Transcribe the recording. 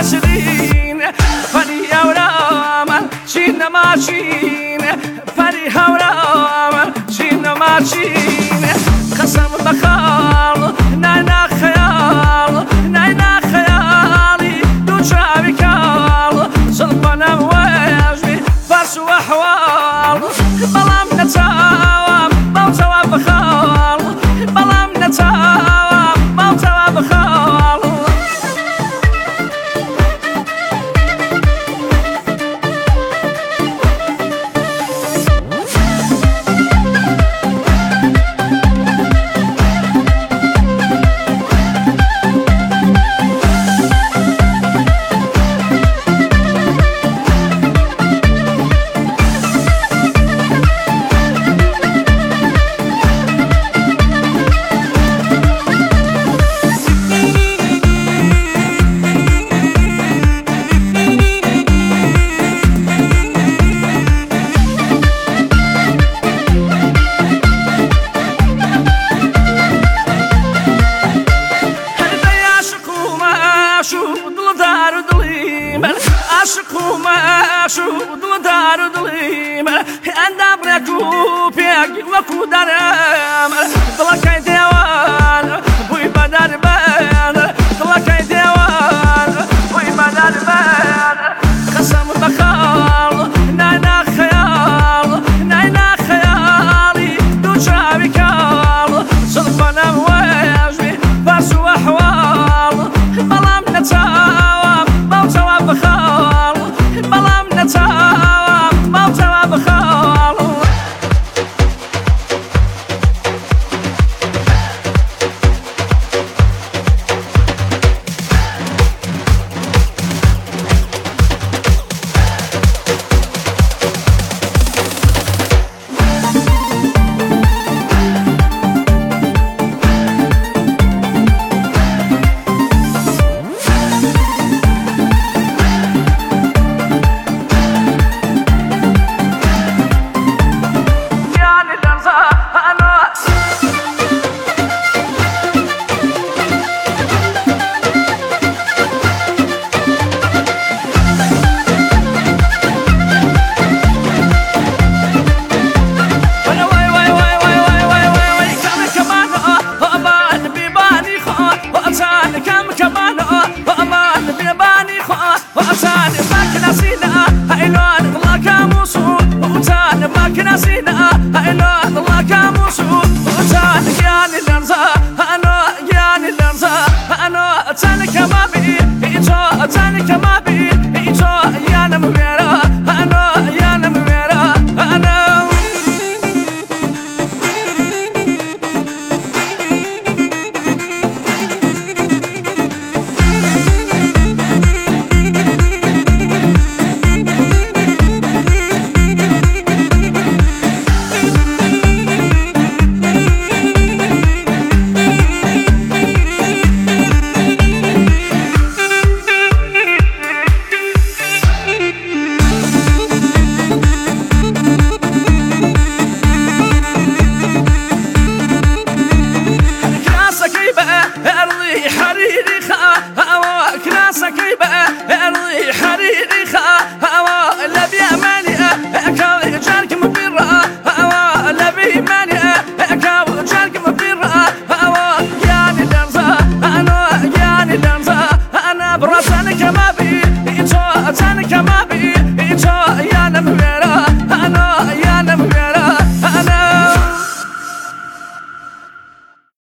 شرين فري هورام شين ماشين فري هورام شين ماشين قسم بخال ناينا خيال ناينا خيالي دو شعبي كال صلبنا واجبي فرس وحوال بلام نتاوام موتوا بخال بلام نتاوام موتوا بخال عاشق ومعشوق دار ظليم عندها بركوب ياكي وكو درام ضلك ديوان بوي بدر بان ضلك ديوان بوي بدر بان قسم بخال ناينا خيال ناينا خيالي دو شعبي كال صلبنا واجبي فرس وحوال بلام نتاوام موتوا بخال بلام نتاوام موتوا بخال حريري خا